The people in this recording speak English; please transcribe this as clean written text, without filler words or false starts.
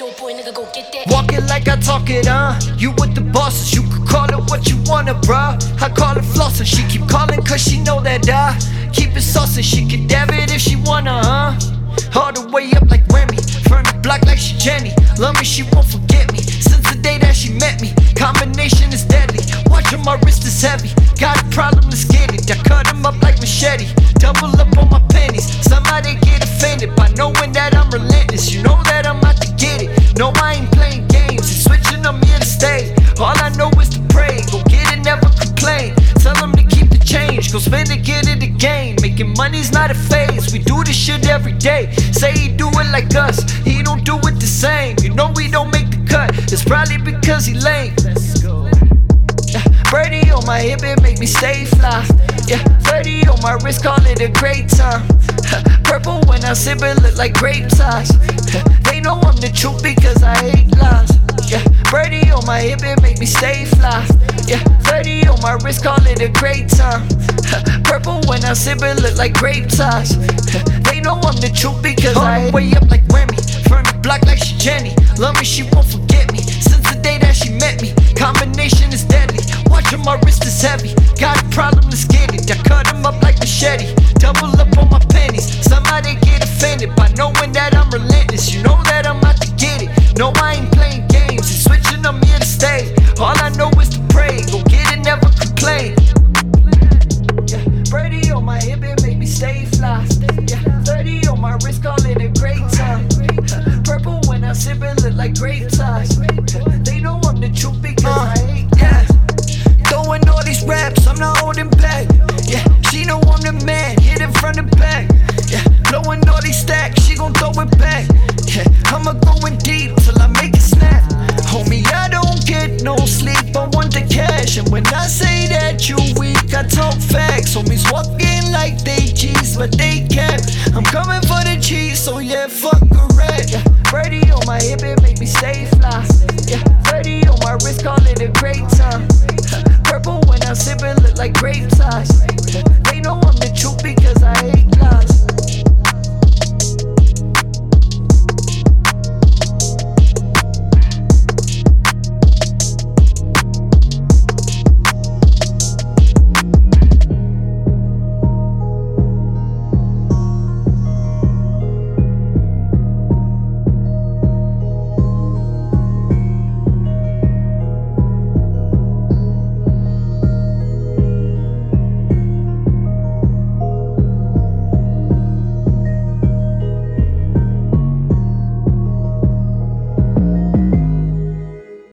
dope boy, nigga, go get that. Walking like I talk it, you with the bosses, you could call it what you wanna, bruh. I call it flossing, she keep calling cause she know that I keep it saucing. She can dab it if she wanna, all the way up like Remy, from the block like she Jenny. Love me, she won't forget me, since the day that she met me. Combination is deadly, watching my wrist is heavy. Got a problem, let's get it, I cut him up like machete. Double up on my pennies, somehow they get offended by knowing that I'm relentless. You know that I'm out to get it, no I ain't playing games. It's switching on me to stay, all I know is to pray. Go get it, never complain, tell them to keep the change. Go spend it, get it again, making money's not a phase. We do this shit every day, say he do it like us, he don't do it the same. You know we don't make the cut, it's probably because he lame. Birdie on my hip, it make me stay fly. Yeah, 30 on my wrist, call it a great time. Purple when I sip it, look like grape size. They know I'm the truth because I hate lies. Yeah, birdie on my hip, it make me stay fly. Yeah, 30 on my wrist, call it a great time. Purple when I sip it, look like grape size. They know I'm the truth because I way up like Remy, from the block like she Jenny. Love me, she won't forget me, since the day that she met me. Combination is deadly, watching my wrist is heavy. Got a problem, let's get it, I cut him up like machete. Double up on my pennies, somehow they get offended by knowing that I'm relentless. You know that I'm out to get it, no I ain't playing games. It's switching on me to stay, all I know is to pray. Go get it, never complain. Yeah, Birdie on my hip, it make me stay fly. Yeah, 30 on my wrist, call it a great time. Purple when I sip it, look like grape size. They know I'm the truth because I hate guys. Throwing all these raps, I'm not holding back. Yeah, she know I'm the man, hit it from the back. Yeah, blowing all these stacks, she gon' throw it back. Yeah, I'ma go in deep till I make it snap. Homie, I don't get no sleep, I want the cash. And when I say that you weak, I talk facts. Homies walking like they G's, but they cap. I'm coming for the cheese, so yeah, fuck a rat. Yeah, Birdie on my hip, it make me stay fly. Yeah, 30 on my wrist, call it a great time. Purple when I sip it, look like grape size.